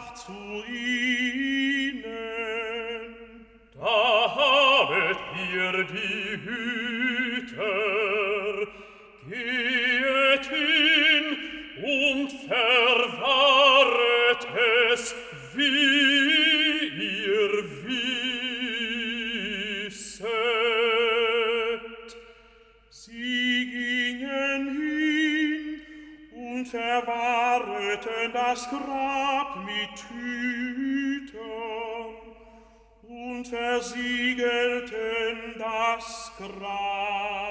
sprach zu ihnen: Da habet ihr die Hüter, gehet hin und verwahret es, wie ihr wisset. Sie gingen hin und verwahreten das Grab mit Hütern und versiegelten das Grab.